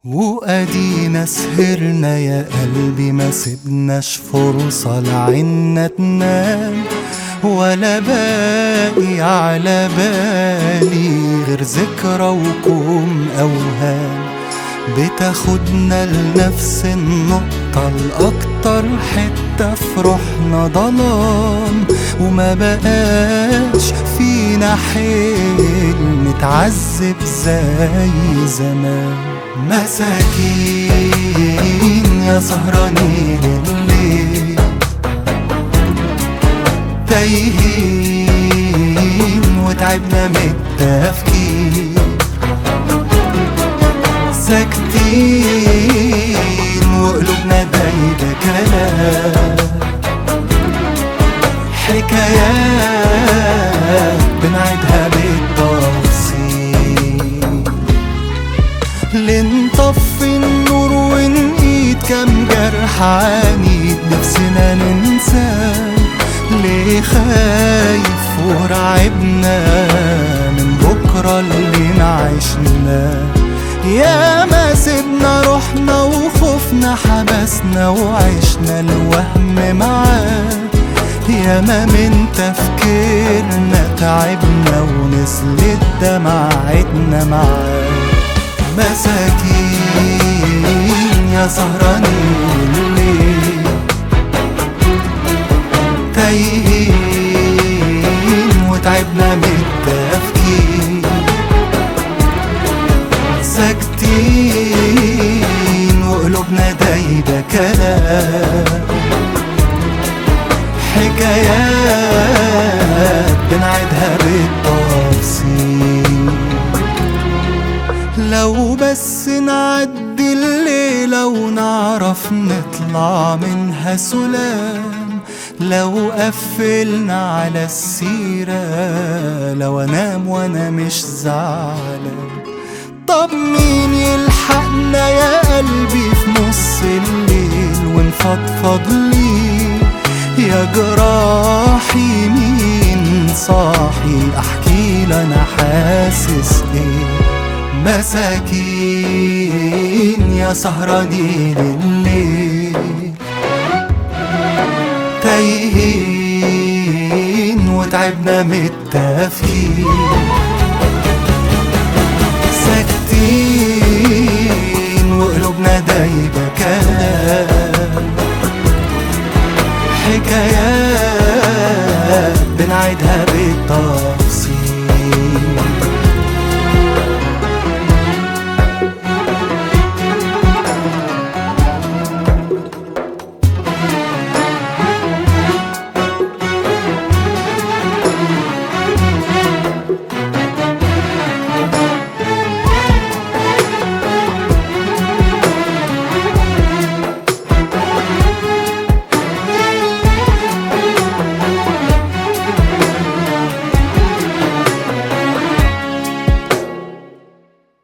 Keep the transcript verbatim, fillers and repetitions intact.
وأدينا سهرنا يا قلبي، ما سبناش فرصة لعنا تنام، ولا باقي على بالي غير ذكرى وكوم أوهام بتاخدنا لنفس النقطة الأكتر حتة في روحنا ظلام، وما بقاش فينا حيل نتعذب زي زمان. مساكين يا سهرانين الليل، تايهين وتعبنا من التفكير، ساكتين وقلوبنا دايبة كلام، حكايات بنعيدها بالتفصيل، لنطفي النور ونقيد كم جرح عنيد نفسنا ننساه. ليه خايف ورعبنا من بكرة اللي نعيشناه؟ يا ما سيبنا روحنا وخوفنا حبسنا وعشنا الوهم معاه، يا ما من تفكيرنا تعبنا ونسلت دمعتنا معاه. مساكين يا سهرانين الليل، تايهين وتعبنا من التفكير، ساكتين وقلوبنا دايبة كلام، حكايات بنعيدها بالتفصيل. لو بس نعدي الليلة ونعرف نطلع منها سلام، لو قفلنا على السيرة، لو انام وانا مش زعلان. طب مين يلحقنا يا قلبي في نص الليل ونفضفض ليه؟ يا جراحي مين صاحي احكي انا حاسس ايه؟ مساكين يا سهرانين الليل، تايهين وتعبنا من التفكير، ساكتين